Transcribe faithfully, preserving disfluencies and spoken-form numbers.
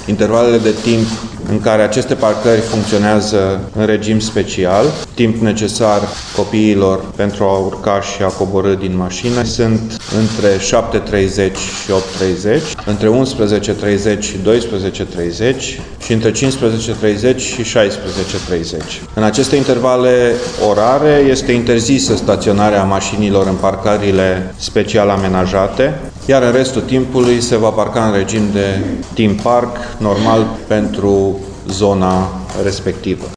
intervalele de timp în care aceste parcări funcționează în regim special, timp necesar copiilor pentru a urca și a coborî din mașină, sunt între șapte treizeci și opt treizeci, între unsprezece treizeci și doisprezece treizeci și între cincisprezece treizeci și șaisprezece treizeci. În aceste intervale orare este interzisă staționarea mașinilor în parcările special amenajate, iar în restul timpului se va parca în regim de timp parc normal pentru zona respectivă.